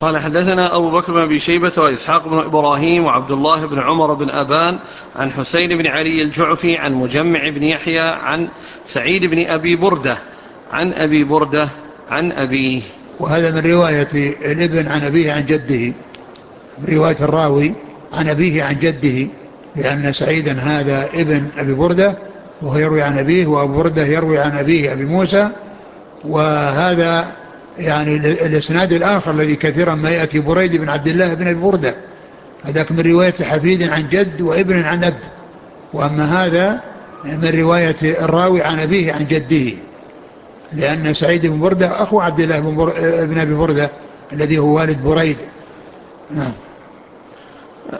قال حدثنا أبو بكر بن أبي شيبة وإسحاق بن إبراهيم وعبد الله بن عمر بن أبان عن حسين بن علي الجعفي عن مجمع بن يحيى عن سعيد بن أبي بردة عن أبي بردة عن أبيه. وهذا من رواية الابن عن أبيه عن جده، رواية الراوي عن أبيه عن جده، لأن سعيدا هذا ابن أبي بردة وهو يروي عن أبيه، وأبو بردة يروي عن أبيه أبي موسى. وهذا يعني الاسناد الآخر الذي كثيرا ما يأتي بريد بن عبد الله بن أبي بردة، هذاك من رواية حفيد عن جد وابن عن أب. وأما هذا من رواية الراوي عن أبيه عن جده، لأن سعيد بن بردة أخو عبد الله بن أبي بردة الذي هو والد بريد. نعم.